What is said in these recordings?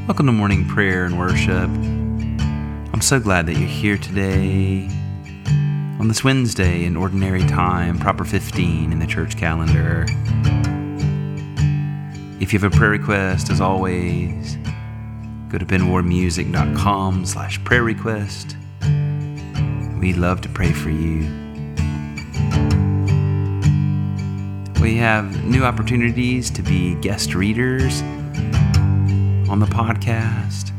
Welcome to morning prayer and worship. I'm so glad that you're here today on this Wednesday in ordinary time, proper 15 in the church calendar. If you have a prayer request, as always, go to benwarmusic.com/prayer request. We'd love to pray for you. We have new opportunities to be guest readers on the podcast.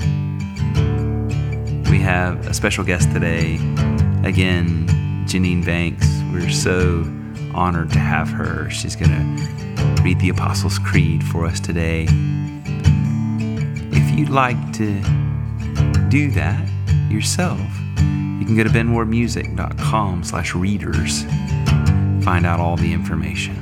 We have a special guest today. Again, Janine Banks. We're so honored to have her. She's going to read the Apostles' Creed for us today. If you'd like to do that yourself, you can go to benwarmusic.com/readers. Find out all the information.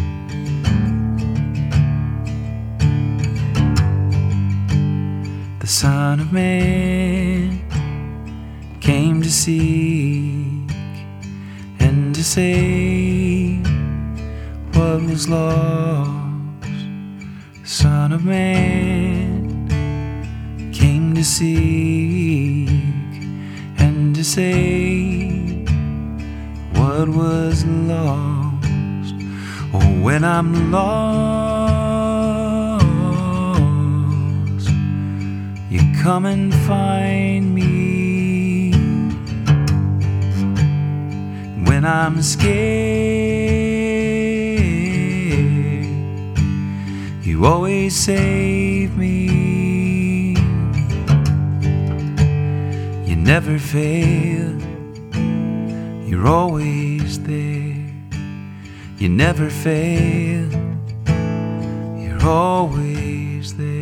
The Son of Man came to seek and to save what was lost. The Son of Man came to seek and to save what was lost. Oh, when I'm lost, you come and find me. When I'm scared, you always save me. You never fail, you're always there. You never fail, you're always there.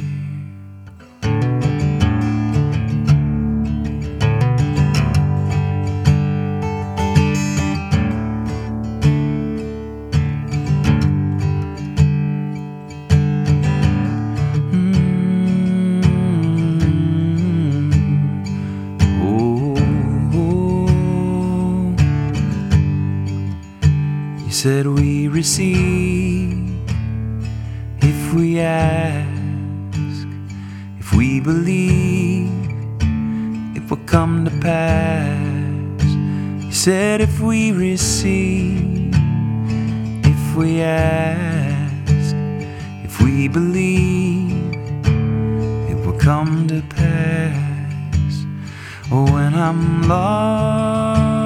Said we receive if we ask, if we believe, it will come to pass. You said if we receive, if we ask, if we believe, it will come to pass. Oh, when I'm lost,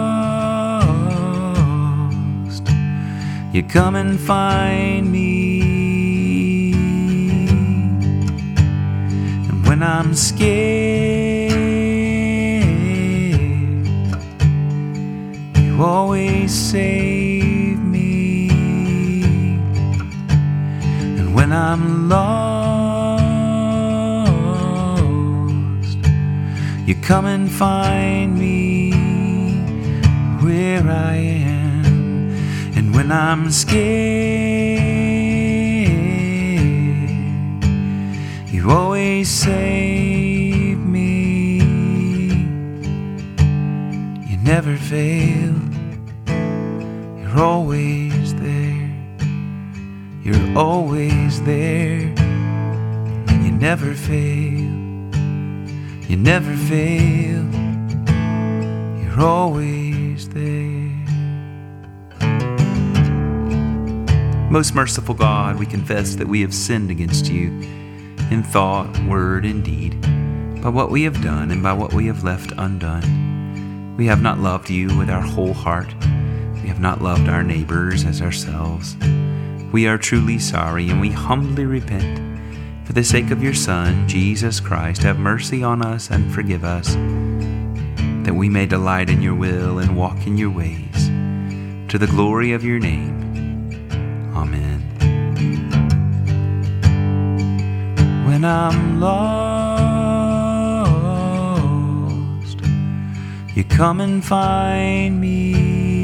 you come and find me. And when I'm scared, you always save me. And when I'm lost, you come and find me where I am. And when I'm scared, you always save me. You never fail, you're always there. You're always there. And you never fail, you never fail, you're always there. Most merciful God, we confess that we have sinned against you in thought, word, and deed, by what we have done and by what we have left undone. We have not loved you with our whole heart. We have not loved our neighbors as ourselves. We are truly sorry, and we humbly repent. For the sake of your Son, Jesus Christ, have mercy on us and forgive us, that we may delight in your will and walk in your ways, to the glory of your name. Amen. When I'm lost, you come and find me.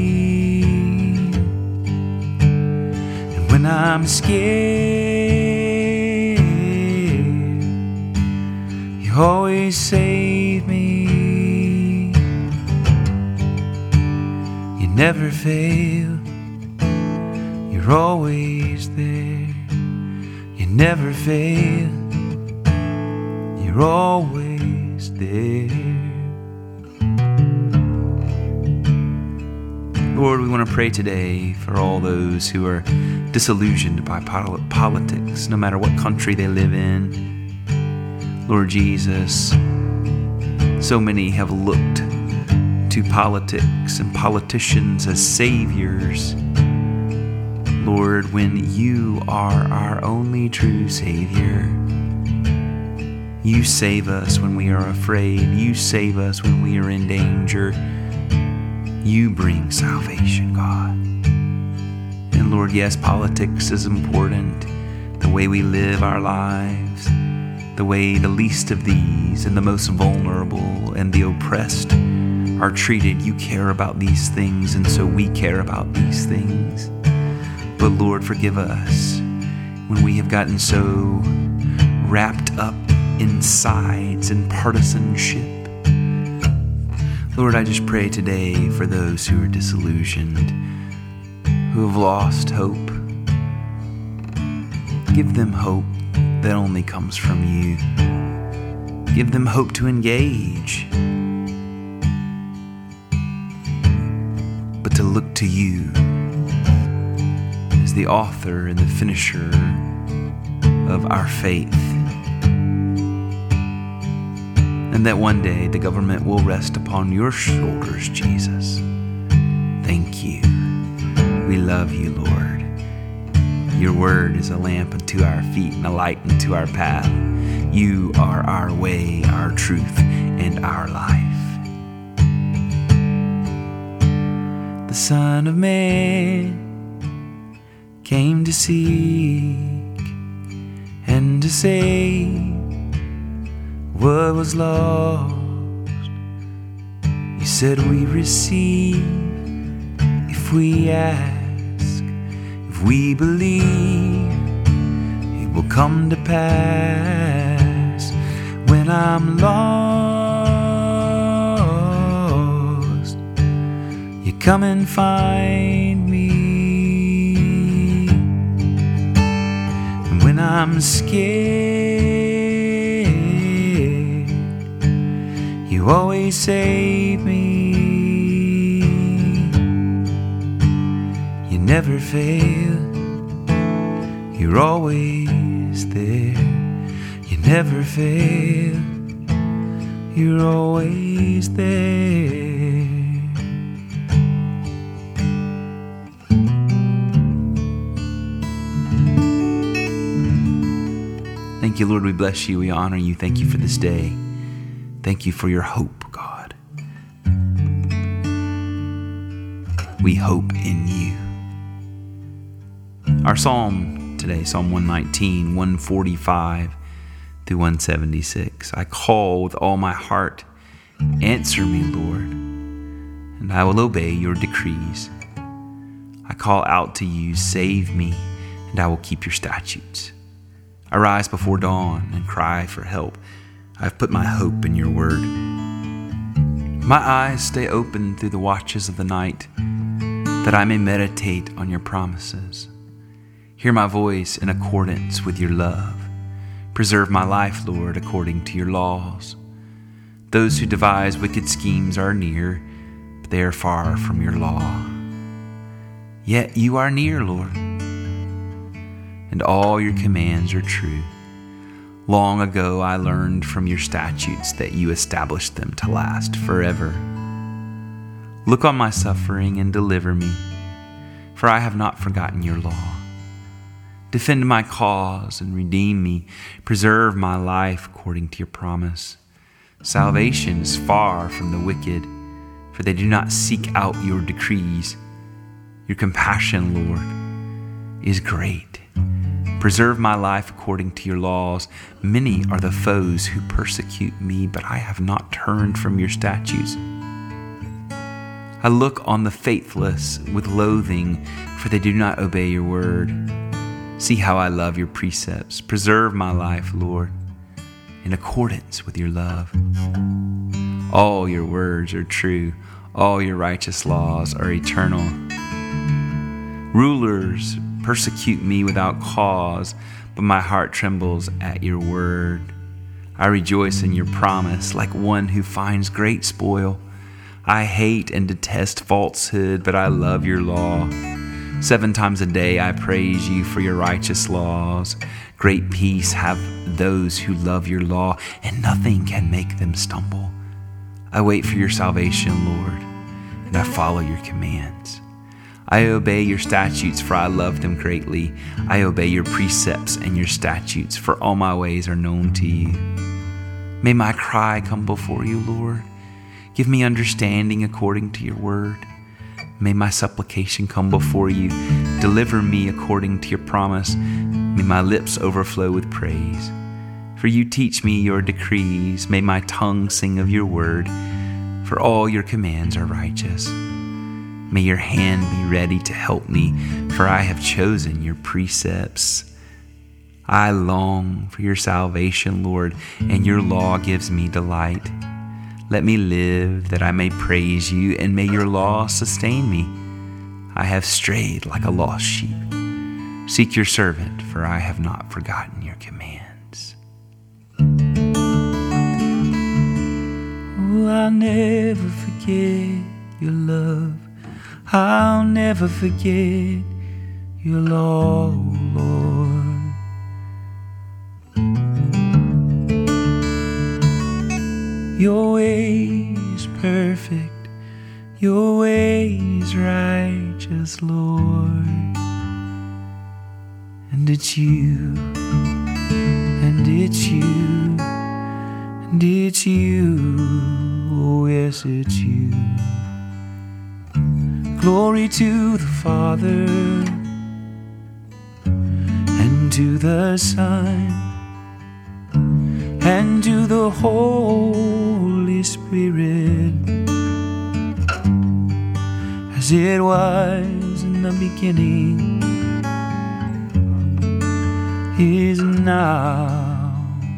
And when I'm scared, you always save me. You never fail, you're always there. You never fail, you're always there. Lord, we want to pray today for all those who are disillusioned by politics, no matter what country they live in. Lord Jesus, so many have looked to politics and politicians as saviors. Lord, when you are our only true Savior, you save us when we are afraid. You save us when we are in danger. You bring salvation, God. And Lord, yes, politics is important. The way we live our lives, the way the least of these and the most vulnerable and the oppressed are treated. You care about these things, and so we care about these things. But Lord, forgive us when we have gotten so wrapped up in sides and partisanship. Lord, I just pray today for those who are disillusioned, who have lost hope. Give them hope that only comes from you. Give them hope to engage, but to look to you as the author and the finisher of our faith. And that one day the government will rest upon your shoulders, Jesus. Thank you. We love you, Lord. Your word is a lamp unto our feet and a light unto our path. You are our way, our truth, and our life. The Son of Man came to seek and to save what was lost. You said we receive if we ask, if we believe, it will come to pass. When I'm lost, you come and find me. And when I'm scared, you always save me. You never fail. You're always there. You never fail. You're always there. Thank you, Lord. We bless you. We honor you. Thank you for this day. Thank you for your hope, God. We hope in you. Our psalm today, Psalm 119, 145 through 176. I call with all my heart. Answer me, Lord, and I will obey your decrees. I call out to you, save me, and I will keep your statutes. I rise before dawn and cry for help. I've put my hope in your word. My eyes stay open through the watches of the night, that I may meditate on your promises. Hear my voice in accordance with your love. Preserve my life, Lord, according to your laws. Those who devise wicked schemes are near, but they are far from your law. Yet you are near, Lord, and all your commands are true. Long ago I learned from your statutes that you established them to last forever. Look on my suffering and deliver me, for I have not forgotten your law. Defend my cause and redeem me. Preserve my life according to your promise. Salvation is far from the wicked, for they do not seek out your decrees. Your compassion, Lord, is great. Preserve my life according to your laws. Many are the foes who persecute me, but I have not turned from your statutes. I look on the faithless with loathing, for they do not obey your word. See how I love your precepts. Preserve my life, Lord, in accordance with your love. All your words are true. All your righteous laws are eternal. Rulers persecute me without cause, but my heart trembles at your word. I rejoice in your promise like one who finds great spoil. I hate and detest falsehood, but I love your law. 7 times a day I praise you for your righteous laws. Great peace have those who love your law, and nothing can make them stumble. I wait for your salvation, Lord, and I follow your commands. I obey your statutes, for I love them greatly. I obey your precepts and your statutes, for all my ways are known to you. May my cry come before you, Lord. Give me understanding according to your word. May my supplication come before you. Deliver me according to your promise. May my lips overflow with praise. For you teach me your decrees. May my tongue sing of your word. For all your commands are righteous. May your hand be ready to help me, for I have chosen your precepts. I long for your salvation, Lord, and your law gives me delight. Let me live that I may praise you, and may your law sustain me. I have strayed like a lost sheep. Seek your servant, for I have not forgotten your commands. Oh, I'll never forget your love. I'll never forget your law, Lord. Your way is perfect, your way is righteous, Lord. And it's you, and it's you, and it's you, oh yes, it's you. Glory to the Father, and to the Son, and to the Holy Spirit, as it was in the beginning, is now,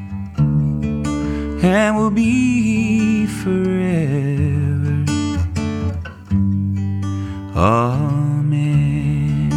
and will be forever. Amen.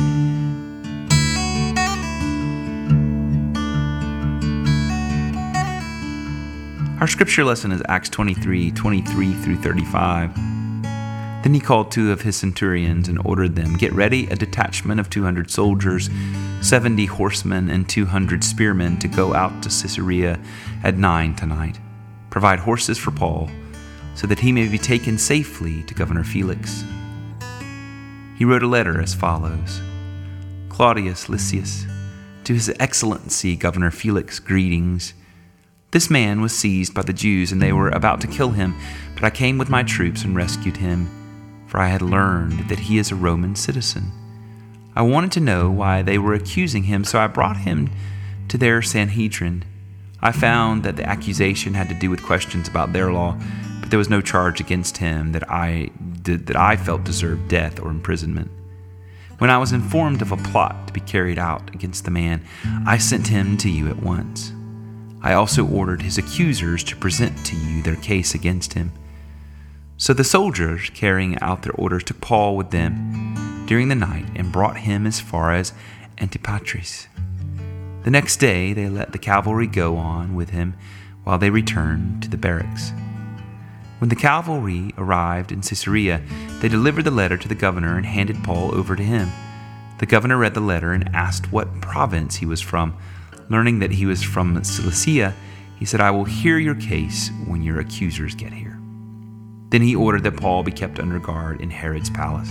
Our scripture lesson is Acts 23 through 35. Then he called 2 of his centurions and ordered them, "Get ready a detachment of 200 soldiers, 70 horsemen, and 200 spearmen to go out to Caesarea at 9 tonight. Provide horses for Paul, so that he may be taken safely to Governor Felix." He wrote a letter as follows: Claudius Lysias, to His Excellency Governor Felix, greetings. This man was seized by the Jews, and they were about to kill him, but I came with my troops and rescued him, for I had learned that he is a Roman citizen. I wanted to know why they were accusing him, so I brought him to their Sanhedrin. I found that the accusation had to do with questions about their law, but there was no charge against him that I felt deserved death or imprisonment. When I was informed of a plot to be carried out against the man, I sent him to you at once. I also ordered his accusers to present to you their case against him. So the soldiers, carrying out their orders, took Paul with them during the night and brought him as far as Antipatris. The next day they let the cavalry go on with him while they returned to the barracks. When the cavalry arrived in Caesarea, they delivered the letter to the governor and handed Paul over to him. The governor read the letter and asked what province he was from. Learning that he was from Cilicia, he said, "I will hear your case when your accusers get here." Then he ordered that Paul be kept under guard in Herod's palace.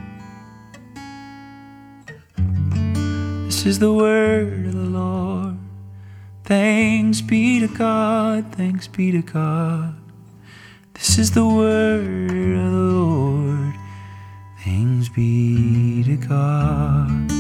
This is the word of the Lord. Thanks be to God, thanks be to God. This is the word of the Lord. Thanks be to God.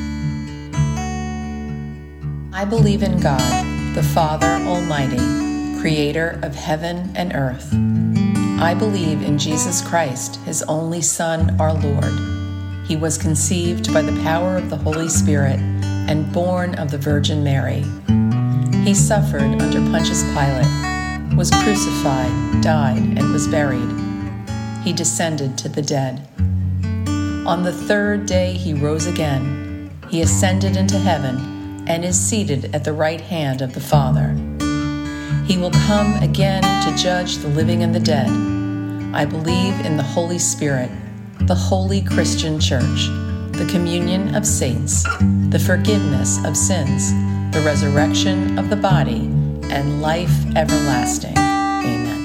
I believe in God, the Father Almighty, creator of heaven and earth. I believe in Jesus Christ, his only Son, our Lord. He was conceived by the power of the Holy Spirit and born of the Virgin Mary. He suffered under Pontius Pilate, was crucified, died, and was buried. He descended to the dead. On the third day he rose again. He ascended into heaven and is seated at the right hand of the Father. He will come again to judge the living and the dead. I believe in the Holy Spirit, the holy Christian Church, the communion of saints, the forgiveness of sins, the resurrection of the body, and life everlasting. Amen.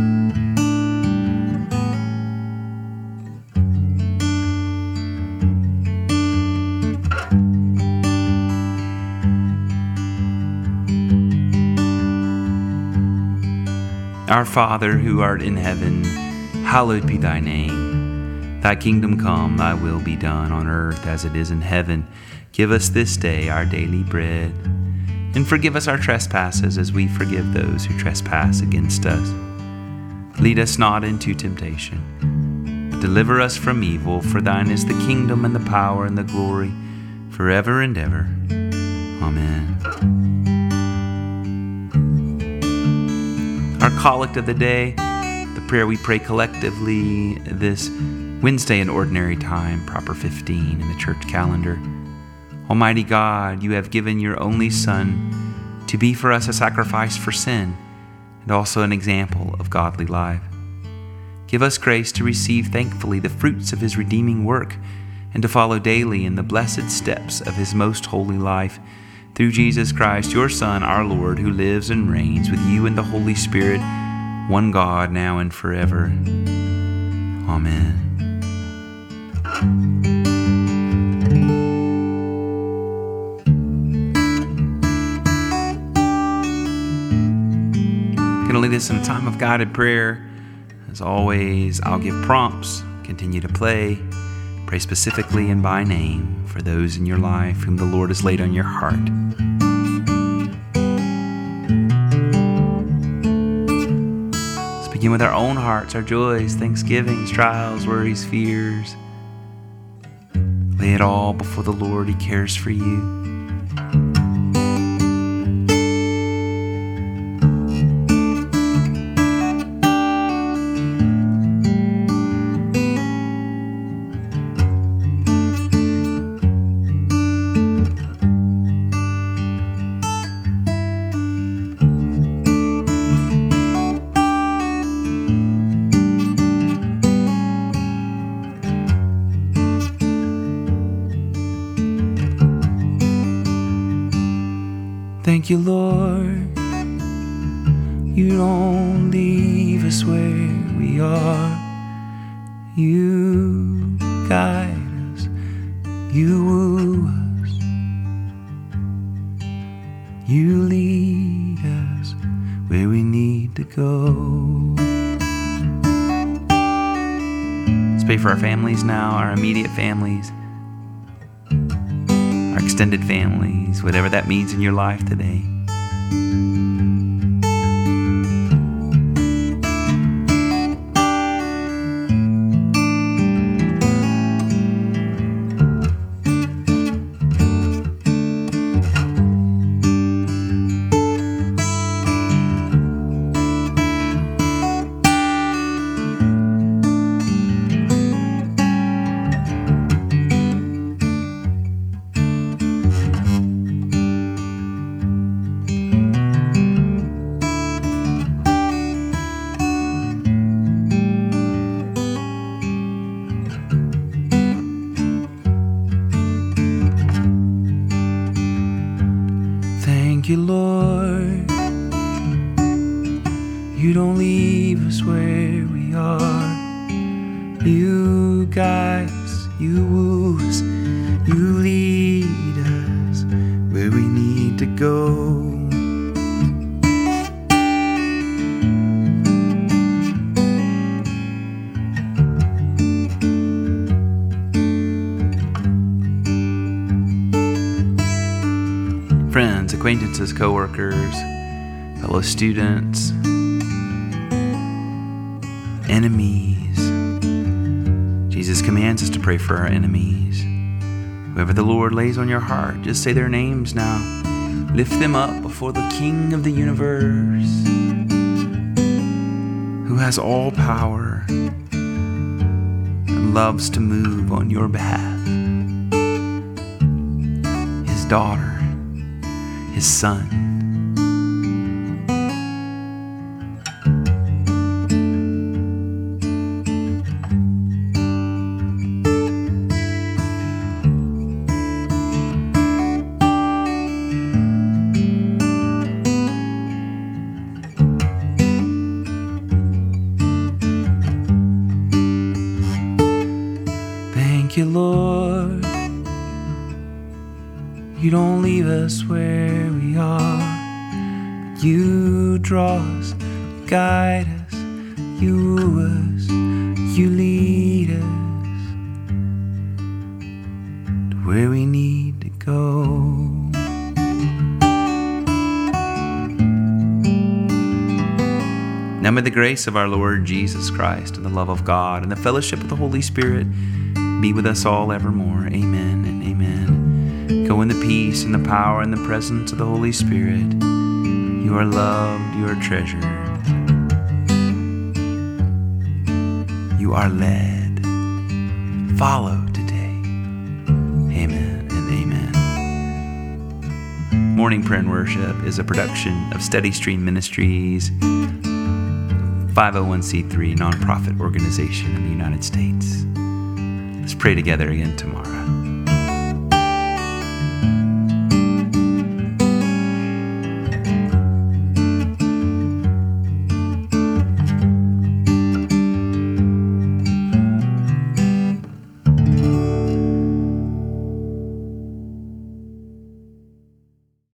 Our Father, who art in heaven, hallowed be thy name. Thy kingdom come, thy will be done on earth as it is in heaven. Give us this day our daily bread. And forgive us our trespasses as we forgive those who trespass against us. Lead us not into temptation, but deliver us from evil. For thine is the kingdom and the power and the glory, forever and ever. Amen. Our collect of the day, the prayer we pray collectively this Wednesday in Ordinary Time, proper 15 in the church calendar. Almighty God, you have given your only Son to be for us a sacrifice for sin and also an example of godly life. Give us grace to receive thankfully the fruits of his redeeming work and to follow daily in the blessed steps of his most holy life. Through Jesus Christ, your Son, our Lord, who lives and reigns with you in the Holy Spirit, one God, now and forever. Amen. I'm going to lead us in a time of guided prayer. As always, I'll give prompts, continue to pray, pray specifically and by name for those in your life whom the Lord has laid on your heart. Let's begin with our own hearts, our joys, thanksgivings, trials, worries, fears. Lay it all before the Lord. He cares for you. Thank you, Lord, you don't leave us where we are. You guide us, you woo us, you lead us where we need to go. Let's pray for our families now, our immediate families, our extended families, whatever that means in your life today. Thank you, Lord, you don't leave us where we are. You guide us, you woo us, you lead us where we need to go. Friends, acquaintances, co-workers, fellow students, enemies. Jesus commands us to pray for our enemies. Whoever the Lord lays on your heart, just say their names now. Lift them up before the King of the universe, who has all power and loves to move on your behalf. His daughter, his son, You don't leave us where we are, but you draw us, you guide us, you woo us, you lead us to where we need to go. Now may the grace of our Lord Jesus Christ and the love of God and the fellowship of the Holy Spirit be with us all evermore. Amen and amen. Go in the peace and the power and the presence of the Holy Spirit. You are loved, you are treasured. You are led. Follow today. Amen and amen. Morning Prayer and Worship is a production of Steady Stream Ministries, 501c3 nonprofit organization in the United States. Let's pray together again tomorrow.